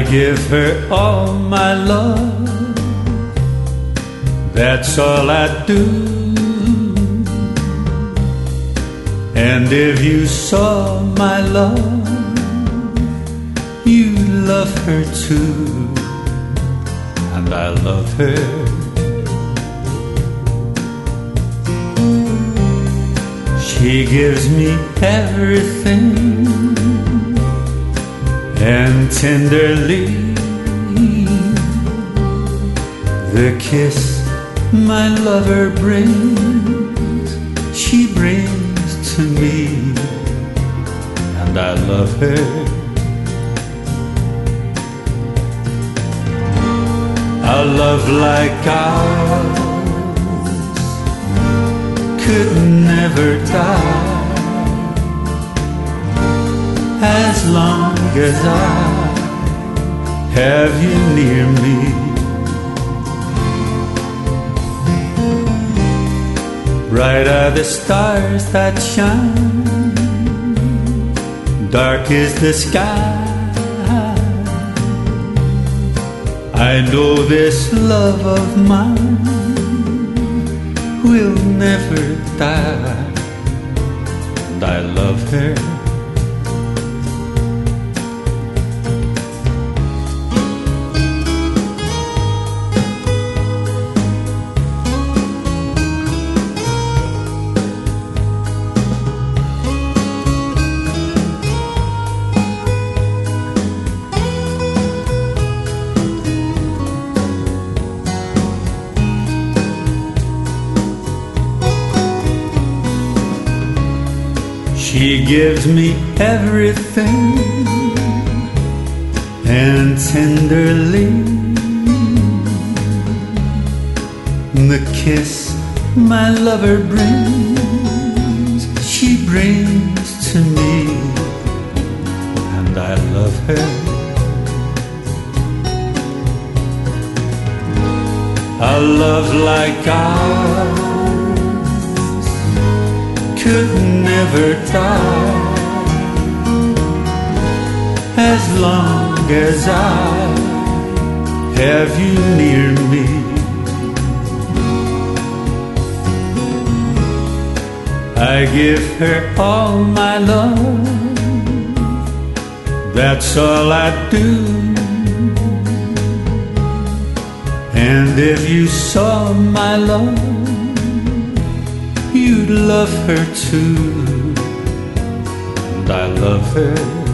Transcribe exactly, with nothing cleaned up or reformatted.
give her all my love, that's all I do. And if you saw my love, you love her too. And I love her. She gives me everything, and tenderly the kiss my lover brings, she brings to me. And I love her. A love like ours could never die, as long as I have you near me. Bright are the stars that shine, dark is the sky. I know this love of mine will never die. And I love her. She gives me everything, and tenderly the kiss my lover brings, she brings to me. And I love her. A love like ours could never die, as long as I have you near me. I give her all my love, that's all I do. And if you saw my love, you'd love her too. And I love her.